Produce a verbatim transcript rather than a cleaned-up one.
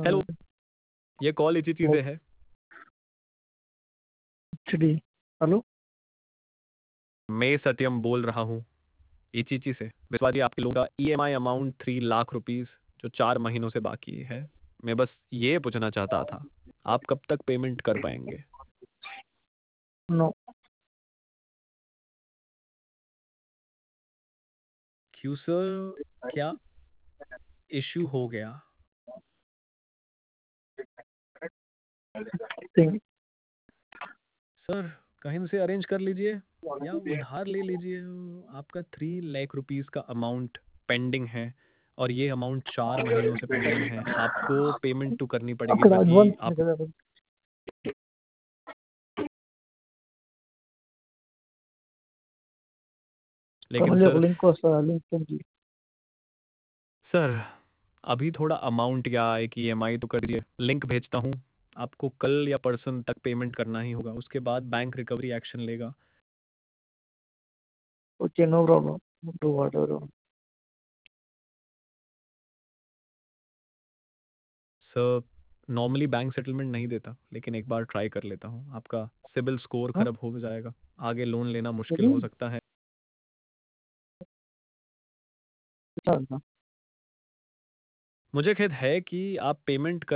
Hello, हाँ, ये call इचिची से है। Actually hello. मैं सत्यम बोल रहा हूँ इचिची से। विश्वास जी, आपके लोगों का EMI amount three lakh rupees जो चार महीनों से बाकी है। मैं बस ये पूछना चाहता था, आप कब तक पेमेंट कर पाएंगे? नो, क्यों सर, क्या इश्यू हो गया? थिंग सर, कहीं से अरेंज कर लीजिए या उधार ले लीजिए। आपका थ्री लाख रुपीस का अमाउंट पेंडिंग है और ये अमाउंट चार महीनों से पेंडिंग है। आपको पेमेंट तो करनी पड़ेगी, అక్కడ तभी అడ్వాన్స్ आप। కదా लेकिन మళ్ళీ ఒక सर లింక్ వస్తుంది ఆ లింక్ నుంచి सर अभी थोड़ा अमाउंट या एक ईएमआई तो कर दीजिए। लिंक भेजता हूँ आपको, कल या परसों तक पेमेंट करना ही होगा, उसके बाद बैंक रिकवरी एक्शन लेगा। Okay no problem do whatever sir normally bank settlement नहीं देता, लेकिन एक बार ट्राई कर लेता हूँ। आपका सिबिल स्कोर खराब हो जाएगा, आगे लोन लेना मुश्किल हो सकता है। मुझे खेद है कि आप पेमेंट कर